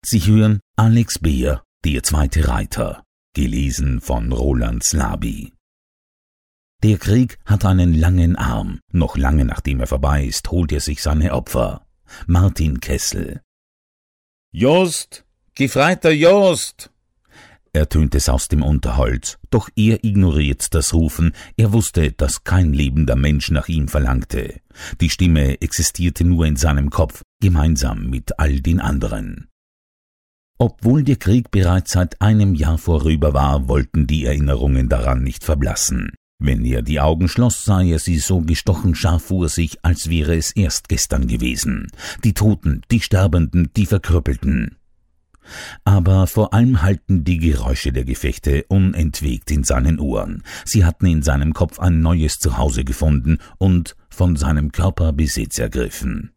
Sie hören Alex Beer, der zweite Reiter, gelesen von Roland Slaby. Der Krieg hat einen langen Arm. Noch lange nachdem er vorbei ist, holt er sich seine Opfer. Martin Kessel. »Jost, Gefreiter Jost!« ertönt es aus dem Unterholz, doch er ignoriert das Rufen. Er wusste, dass kein lebender Mensch nach ihm verlangte. Die Stimme existierte nur in seinem Kopf, gemeinsam mit all den anderen. Obwohl der Krieg bereits seit einem Jahr vorüber war, wollten die Erinnerungen daran nicht verblassen. Wenn er die Augen schloss, sah er sie so gestochen scharf vor sich, als wäre es erst gestern gewesen. Die Toten, die Sterbenden, die Verkrüppelten. Aber vor allem hallten die Geräusche der Gefechte unentwegt in seinen Ohren. Sie hatten in seinem Kopf ein neues Zuhause gefunden und von seinem Körper Besitz ergriffen.